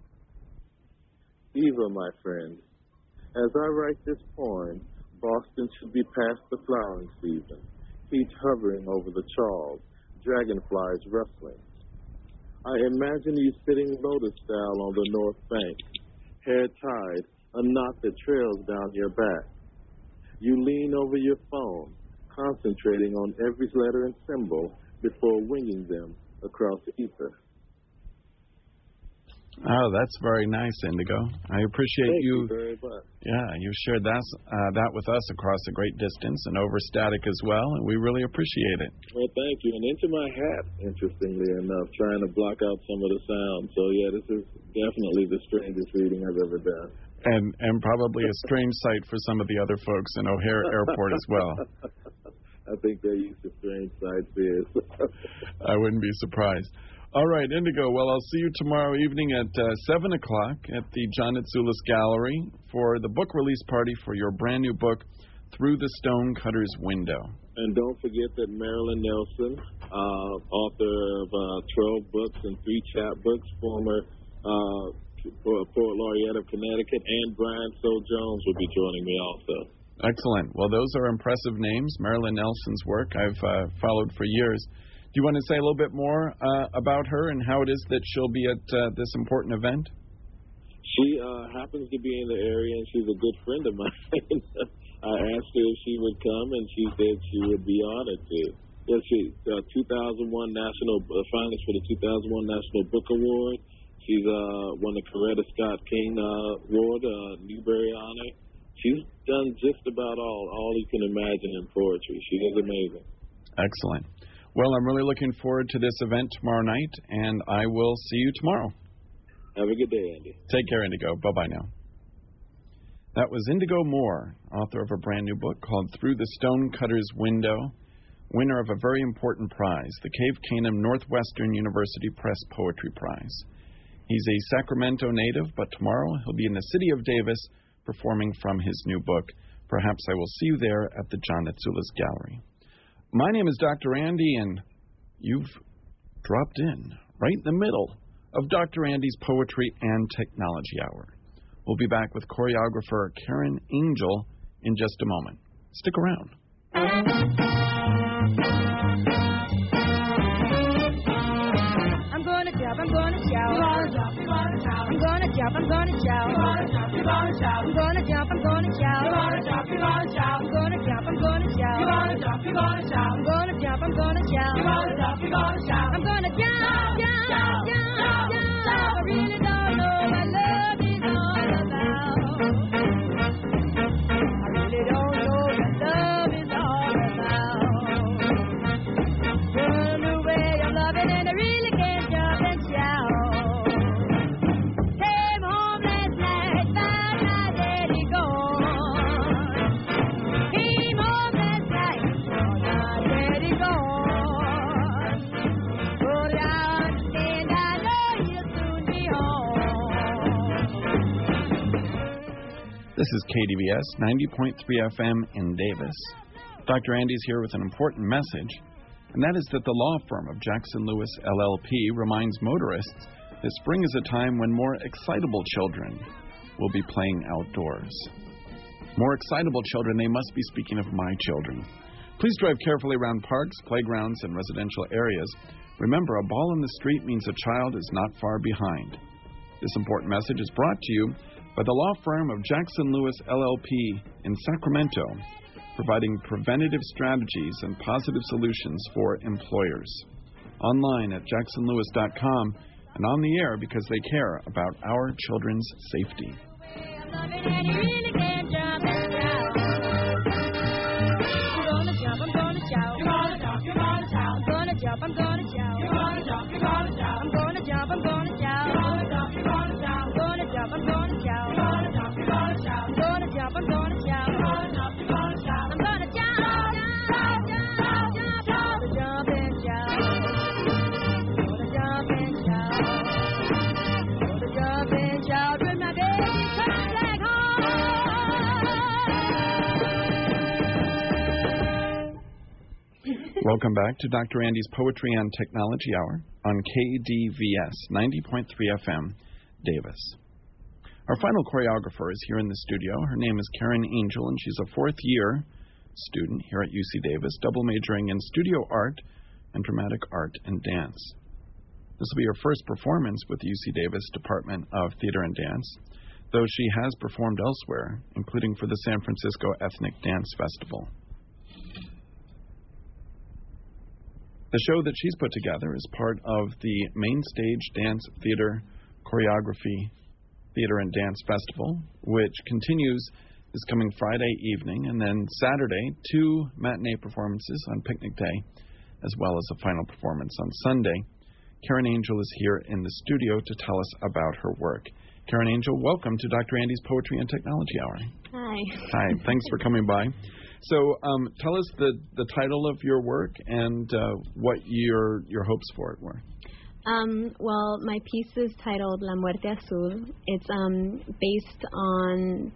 Eva, my friend, as I write this poem, Boston should be past the flowering season, heat hovering over the Charles, dragonflies rustling. I imagine you sitting lotus-style on the north bank, hair tied, a knot that trails down your back. You lean over your phone, concentrating on every letter and symbol before winging them across the ether. Oh, that's very nice, Indigo. I appreciate Thank you. you very much. Yeah, you shared that uh, that with us across a great distance and over static as well, and we really appreciate it. Well, thank you. And into my hat, interestingly enough, trying to block out some of the sound. So, yeah, this is definitely the strangest reading I've ever done. And and probably a strange sight for some of the other folks in O'Hare Airport as well. I think they're used to strange sights here. I wouldn't be surprised. All right, Indigo. Well, I'll see you tomorrow evening at uh, seven o'clock at the John Atsoulis Gallery for the book release party for your brand new book, Through the Stonecutter's Window. And don't forget that Marilyn Nelson, uh, author of uh, twelve books and three chapbooks, former uh, Poet Laureate of Connecticut, and Brian Soule Jones will be joining me also. Excellent. Well, those are impressive names. Marilyn Nelson's work I've uh, followed for years. Do you want to say a little bit more uh, about her and how it is that she'll be at uh, this important event? She uh, happens to be in the area, and she's a good friend of mine. I asked her if she would come, and she said she would be honored to. Yeah, she uh, two thousand one national uh, finalist for the two thousand one National Book Award. She's uh, won the Coretta Scott King uh, Award, uh, Newbery Honor. She's done just about all, all you can imagine in poetry. She is amazing. Excellent. Well, I'm really looking forward to this event tomorrow night, and I will see you tomorrow. Have a good day, Andy. Take care, Indigo. Bye-bye now. That was Indigo Moore, author of a brand new book called Through the Stonecutter's Window, winner of a very important prize, the Cave Canem Northwestern University Press Poetry Prize. He's a Sacramento native, but tomorrow he'll be in the city of Davis performing from his new book. Perhaps I will see you there at the John Atsoulis Gallery. My name is Doctor Andy, and you've dropped in right in the middle of Doctor Andy's Poetry and Technology Hour. We'll be back with choreographer Karen Angel in just a moment. Stick around. I'm gonna jump, I'm gonna shout. I'm gonna jump, I'm gonna shout. I'm gonna jump, I'm gonna shout. I'm gonna jump, I'm gonna shout. I'm gonna jump, I'm gonna shout. I'm gonna jump, jump, jump, jump. I really don't know what love is all about. I really don't know what love is all about. Run away, I'm loving and I really can't jump and shout. Came home last night, found my daddy gone. Came home last night, found my daddy gone. Put it out. This is K D V S ninety point three F M in Davis. Doctor Andy's here with an important message, and that is that the law firm of Jackson Lewis L L P reminds motorists that spring is a time when more excitable children will be playing outdoors. More excitable children, they must be speaking of my children. Please drive carefully around parks, playgrounds, and residential areas. Remember, a ball in the street means a child is not far behind. This important message is brought to you by the law firm of Jackson Lewis L L P in Sacramento, providing preventative strategies and positive solutions for employers. Online at jackson lewis dot com and on the air because they care about our children's safety. Jump, I'm gonna shout. You're gonna jump, you're gonna shout. I'm gonna jump, I'm gonna shout. You're gonna jump, you're gonna shout. I'm gonna jump, I'm gonna shout. You're gonna jump, you're gonna shout. I'm gonna jump, I'm gonna shout. You're gonna jump, you're gonna shout. I'm gonna jump, jump, jump, jump, jump, jump and shout. Gonna jump and shout. Gonna jump and shout with my baby coming back home. Welcome back to Doctor Andy's Poetry and Technology Hour on K D V S ninety point three F M, Davis. Our final choreographer is here in the studio. Her name is Karen Angel, and she's a fourth-year student here at U C Davis, double majoring in studio art and dramatic art and dance. This will be her first performance with the U C Davis Department of Theater and Dance, though she has performed elsewhere, including for the San Francisco Ethnic Dance Festival. The show that she's put together is part of the Main Stage Dance Theater Choreography Theater and Dance Festival, which continues this coming Friday evening, and then Saturday, two matinee performances on Picnic Day, as well as a final performance on Sunday. Karen Angel is here in the studio to tell us about her work. Karen Angel, welcome to Doctor Andy's Poetry and Technology Hour. Hi. Hi, thanks for coming by. So um, tell us the, the title of your work and uh, what your your hopes for it were. Um, well, my piece is titled La Muerte Azul. It's um, based on,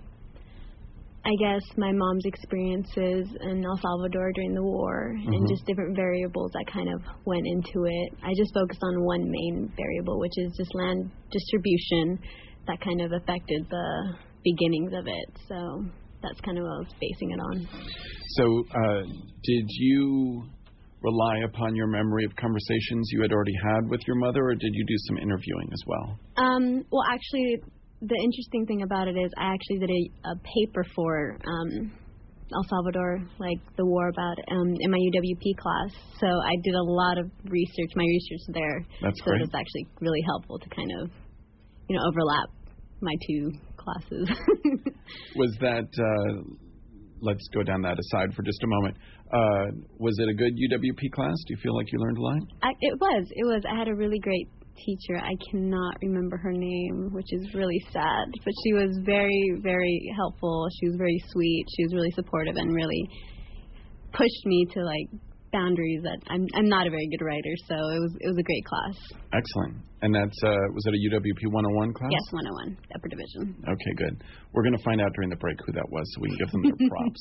I guess, my mom's experiences in El Salvador during the war, mm-hmm. and just different variables that kind of went into it. I just focused on one main variable, which is just land distribution that kind of affected the beginnings of it. So that's kind of what I was basing it on. So uh, did you rely upon your memory of conversations you had already had with your mother, or did you do some interviewing as well? Um, well, actually, the interesting thing about it is I actually did a, a paper for um, El Salvador, like the war about um, in my U W P class. So I did a lot of research, my research there. That's so great. So it was actually really helpful to kind of, you know, overlap my two classes. Was that, uh, let's go down that aside for just a moment. Uh, was it a good U W P class? Do you feel like you learned a lot? I, it was. It was. I had a really great teacher. I cannot remember her name, which is really sad. But she was very, very helpful. She was very sweet. She was really supportive and really pushed me to, like, boundaries that I'm I'm not a very good writer, so it was it was a great class. Excellent. And that's uh, was it a U W P one oh one class? Yes, one oh one, upper division. Okay, good. We're going to find out during the break who that was, so we can give them their props.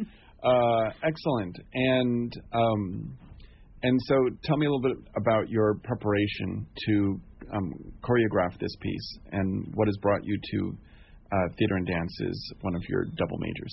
uh, excellent. And um, and so tell me a little bit about your preparation to um, choreograph this piece and what has brought you to uh, theater and dance as one of your double majors.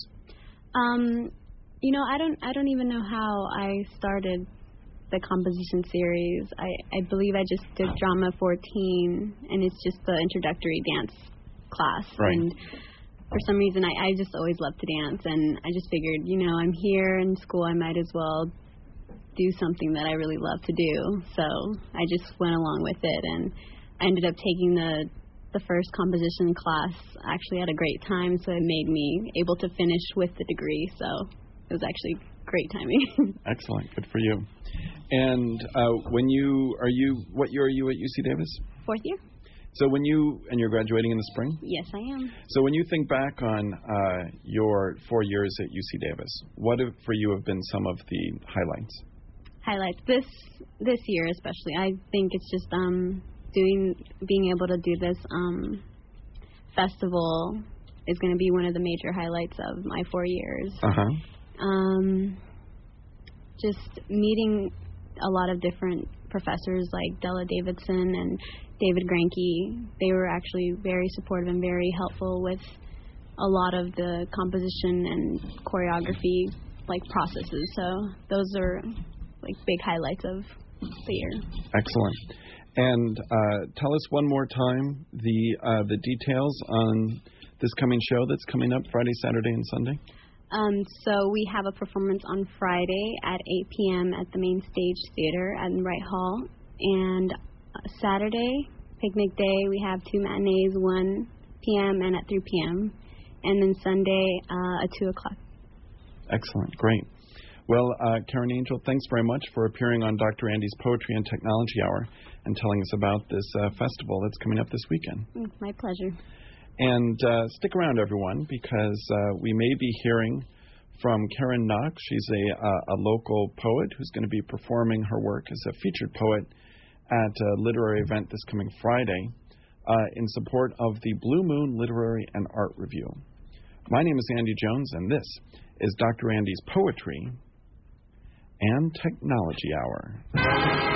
Um. You know, I don't I don't even know how I started the composition series. I, I believe I just did drama fourteen, and it's just the introductory dance class. Right. And for some reason, I, I just always loved to dance, and I just figured, you know, I'm here in school, I might as well do something that I really love to do. So I just went along with it, and I ended up taking the the first composition class actually at a great time, so it made me able to finish with the degree. So it was actually great timing. Excellent. Good for you. And uh, when you, are you, what year are you at U C Davis? Fourth year. So when you, and you're graduating in the spring? Yes, I am. So when you think back on uh, your four years at U C Davis, what have, for you have been some of the highlights? Highlights. This, this year especially, I think it's just um, doing, being able to do this um, festival is going to be one of the major highlights of my four years. Uh-huh. Um, just meeting a lot of different professors like Della Davidson and David Granke. They were actually very supportive and very helpful with a lot of the composition and choreography like processes. So those are like big highlights of the year. Excellent. And uh, tell us one more time the uh, the details on this coming show that's coming up Friday, Saturday, and Sunday. Um, so we have a performance on Friday at eight p.m. at the Main Stage Theater at Wright Hall. And uh, Saturday, Picnic Day, we have two matinees, one p.m. and at three p.m. And then Sunday uh, at two o'clock. Excellent. Great. Well, uh, Karen Angel, thanks very much for appearing on Doctor Andy's Poetry and Technology Hour and telling us about this uh, festival that's coming up this weekend. My pleasure. And uh, stick around, everyone, because uh, we may be hearing from Karen Knox. She's a, uh, a local poet who's going to be performing her work as a featured poet at a literary event this coming Friday uh, in support of the Blue Moon Literary and Art Review. My name is Andy Jones, and this is Doctor Andy's Poetry and Technology Hour.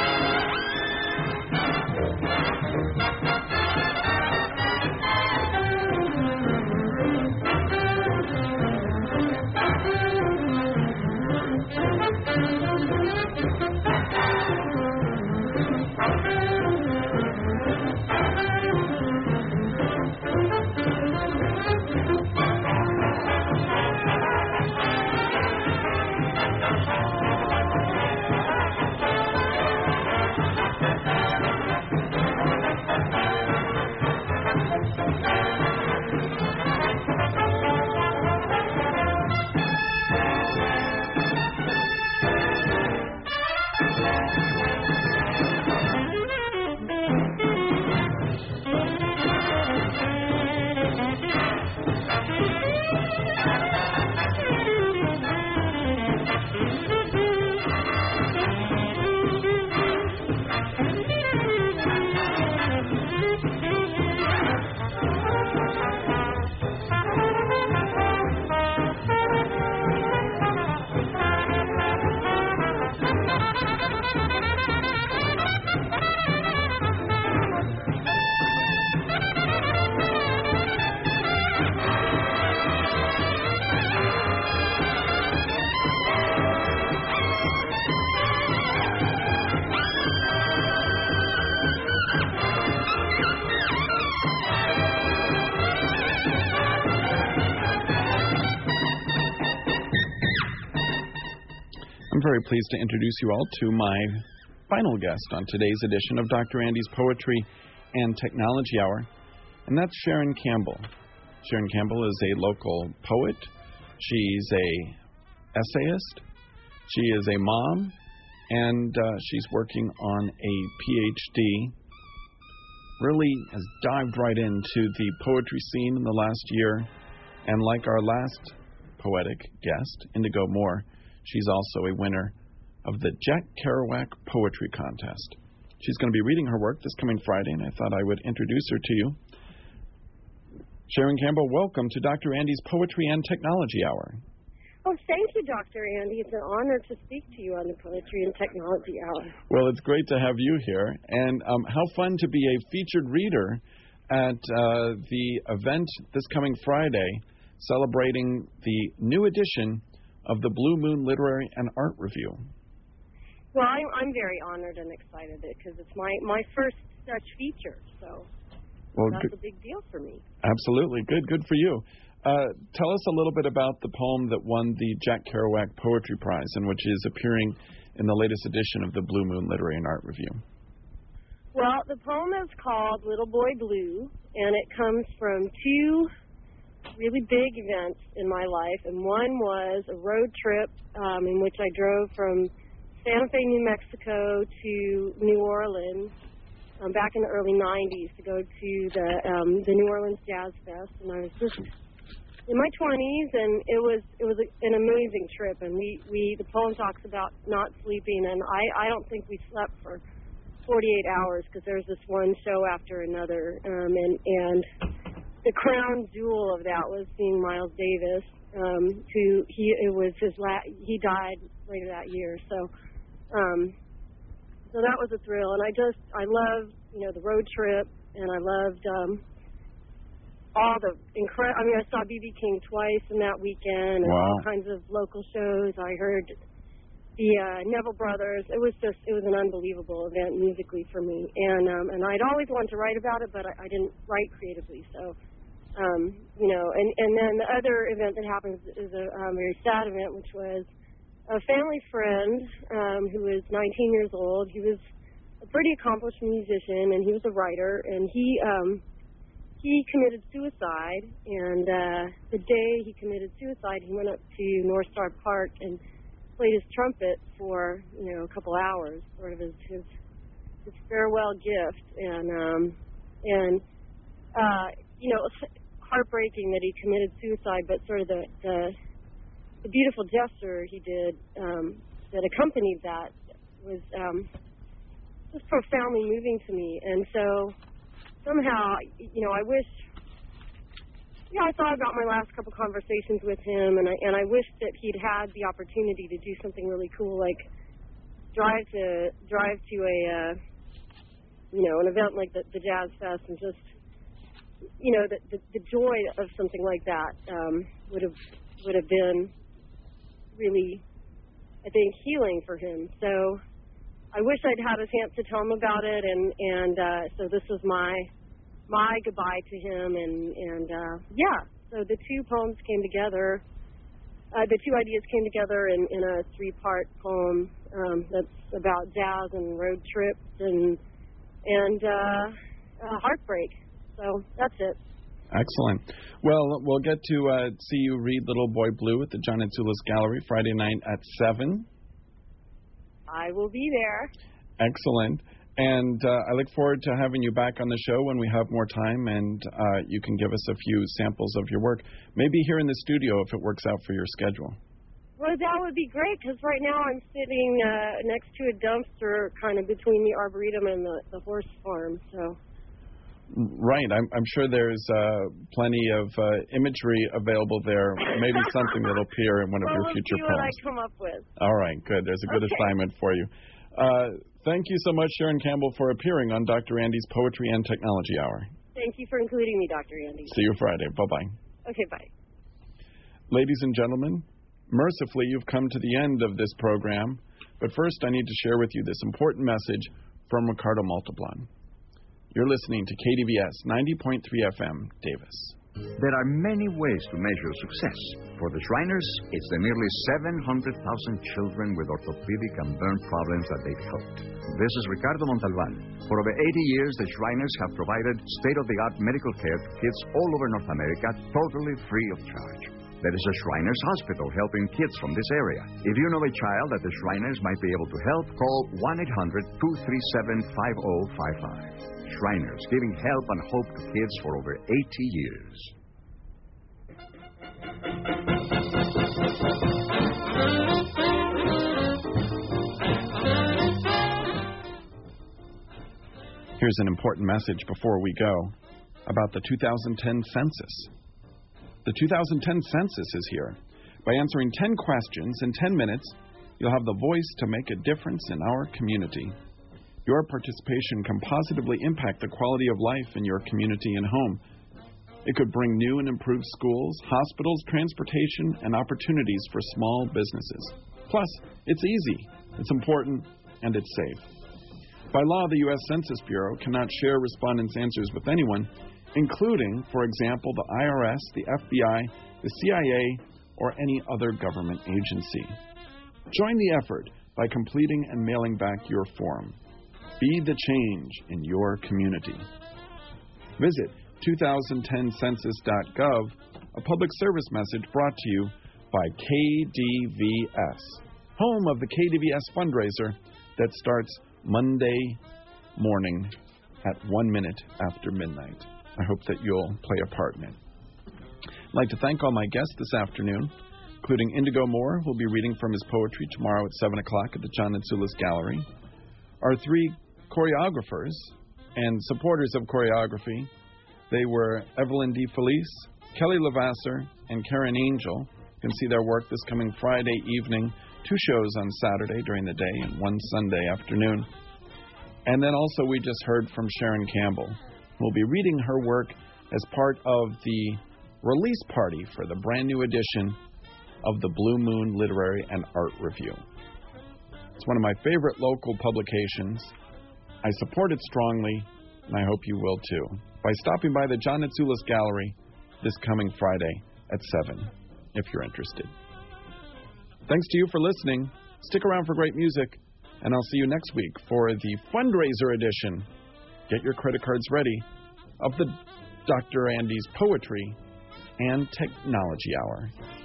I'm very pleased to introduce you all to my final guest on today's edition of Doctor Andy's Poetry and Technology Hour, and that's Sharon Campbell. Sharon Campbell is a local poet. She's a essayist. She is a mom, and uh, she's working on a P H D. Really has dived right into the poetry scene in the last year, and like our last poetic guest, Indigo Moore, she's also a winner of the Jack Kerouac Poetry Contest. She's going to be reading her work this coming Friday, and I thought I would introduce her to you. Sharon Campbell, welcome to Doctor Andy's Poetry and Technology Hour. Oh, thank you, Doctor Andy. It's an honor to speak to you on the Poetry and Technology Hour. Well, it's great to have you here, and um, how fun to be a featured reader at uh, the event this coming Friday, celebrating the new edition of the Blue Moon Literary and Art Review. Well, I'm, I'm very honored and excited because it's my, my first such feature, so well, that's good. a big deal for me. Absolutely. Good, good for you. Uh, tell us a little bit about the poem that won the Jack Kerouac Poetry Prize and which is appearing in the latest edition of the Blue Moon Literary and Art Review. Well, the poem is called Little Boy Blue, and it comes from two really big events in my life, and one was a road trip um, in which I drove from Santa Fe, New Mexico to New Orleans um, back in the early nineties to go to the um, the New Orleans Jazz Fest, and I was just in my twenties, and it was it was a, an amazing trip, and we, we the poem talks about not sleeping, and I, I don't think we slept for forty-eight hours because there's this one show after another, um, and and the crown jewel of that was seeing Miles Davis, um, who he it was his la- he died later that year. So, um, so that was a thrill, and I just I loved you know the road trip, and I loved um, all the incredible. I mean, I saw B B King twice in that weekend, and wow. all kinds of local shows. I heard the uh, Neville Brothers. It was just it was an unbelievable event musically for me, and um, and I'd always wanted to write about it, but I, I didn't write creatively. So, um, you know, and and then the other event that happened is a um, very sad event, which was a family friend um, who was nineteen years old. He was a pretty accomplished musician, and he was a writer, and he um, he committed suicide. And uh, the day he committed suicide, he went up to North Star Park and played his trumpet for you know a couple hours, sort of as his his farewell gift, and um, and uh, you know it was heartbreaking that he committed suicide, but sort of the the, the beautiful gesture he did um, that accompanied that was um, just profoundly moving to me, and so somehow you know I wish. Yeah, I thought about my last couple conversations with him, and I and I wish that he'd had the opportunity to do something really cool, like drive to drive to a uh, you know an event like the, the Jazz Fest, and just you know the the, the joy of something like that um, would have would have been really, I think, healing for him. So I wish I'd had a chance to tell him about it, and and uh, so this was my. my goodbye to him, and, and uh, yeah, so the two poems came together, uh, the two ideas came together in, in a three-part poem um, that's about jazz and road trips and, and uh, uh, heartbreak. So that's it. Excellent. Well, we'll get to uh, see you read Little Boy Blue at the John Atsoulis Gallery Friday night at seven. I will be there. Excellent. And uh, I look forward to having you back on the show when we have more time, and uh, you can give us a few samples of your work, maybe here in the studio if it works out for your schedule. Well, that would be great, because right now I'm sitting uh, next to a dumpster kind of between the Arboretum and the, the horse farm. So. Right. I'm, I'm sure there's uh, plenty of uh, imagery available there, maybe something that'll appear in one of well, your we'll future see poems. what I come up with. All right, good. There's a good okay. assignment for you. Uh, thank you so much, Sharon Campbell, for appearing on Doctor Andy's Poetry and Technology Hour. Thank you for including me, Doctor Andy. See you Friday. Bye-bye. Okay, bye. Ladies and gentlemen, mercifully, you've come to the end of this program, but first I need to share with you this important message from Ricardo Montalban. You're listening to K D V S ninety point three F M, Davis. There are many ways to measure success. For the Shriners, it's the nearly seven hundred thousand children with orthopedic and burn problems that they've helped. This is Ricardo Montalban. For over eighty years, the Shriners have provided state-of-the-art medical care to kids all over North America, totally free of charge. There is a Shriners Hospital helping kids from this area. If you know a child that the Shriners might be able to help, call one eight hundred, two three seven, five oh five five. Shriners, giving help and hope to kids for over eighty years. Here's an important message before we go about the two thousand ten census. The two thousand ten census is here. By answering ten questions in ten minutes, you'll have the voice to make a difference in our community. Your participation can positively impact the quality of life in your community and home. It could bring new and improved schools, hospitals, transportation, and opportunities for small businesses. Plus, it's easy, it's important, and it's safe. By law, the U S Census Bureau cannot share respondents' answers with anyone, including, for example, the I R S, the F B I, the C I A, or any other government agency. Join the effort by completing and mailing back your form. Be the change in your community. Visit two thousand ten census dot gov, a public service message brought to you by K D V S, home of the K D V S fundraiser that starts Monday morning at one minute after midnight. I hope that you'll play a part in it. I'd like to thank all my guests this afternoon, including Indigo Moore, who'll be reading from his poetry tomorrow at seven o'clock at the John Atsoulis Gallery. Our three choreographers and supporters of choreography, They were Evelyn D. Felice, Kelly Lavasser, and Karen Angel. You can see their work this coming Friday evening, two shows on Saturday during the day and one Sunday afternoon. And then also we just heard from Sharon Campbell, who will be reading her work as part of the release party for the brand new edition of the Blue Moon Literary and Art Review. It's one of my favorite local publications. I support it strongly, and I hope you will too, by stopping by the John Atsoulis Gallery this coming Friday at seven, if you're interested. Thanks to you for listening. Stick around for great music, and I'll see you next week for the fundraiser edition. Get your credit cards ready of the Doctor Andy's Poetry and Technology Hour.